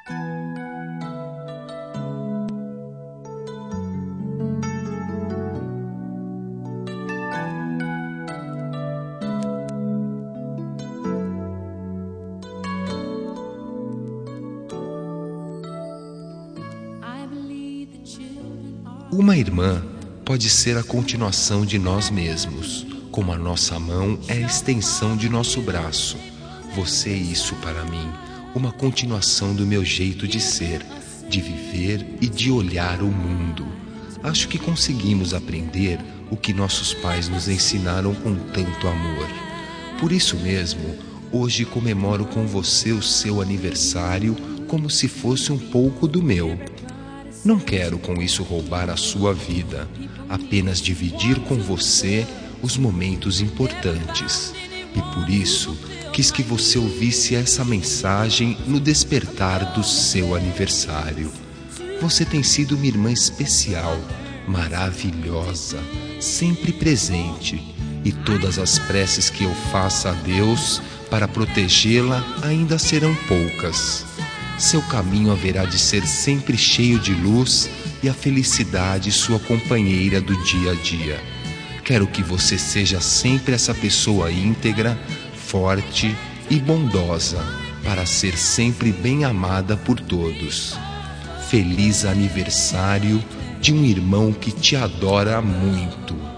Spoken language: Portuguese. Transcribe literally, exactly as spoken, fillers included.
Uma irmã pode ser a continuação de nós mesmos, como a nossa mão é a extensão de nosso braço. Você é isso para mim, uma continuação do meu jeito de ser, de viver e de olhar o mundo. Acho que conseguimos aprender o que nossos pais nos ensinaram com tanto amor. Por isso mesmo, hoje comemoro com você o seu aniversário como se fosse um pouco do meu. Não quero com isso roubar a sua vida, apenas dividir com você os momentos importantes. E por isso, quis que você ouvisse essa mensagem no despertar do seu aniversário. Você tem sido uma irmã especial, maravilhosa, sempre presente, e todas as preces que eu faça a Deus para protegê-la ainda serão poucas. Seu caminho haverá de ser sempre cheio de luz e a felicidade sua companheira do dia a dia. Quero que você seja sempre essa pessoa íntegra, forte e bondosa, para ser sempre bem amada por todos. Feliz aniversário de um irmão que te adora muito.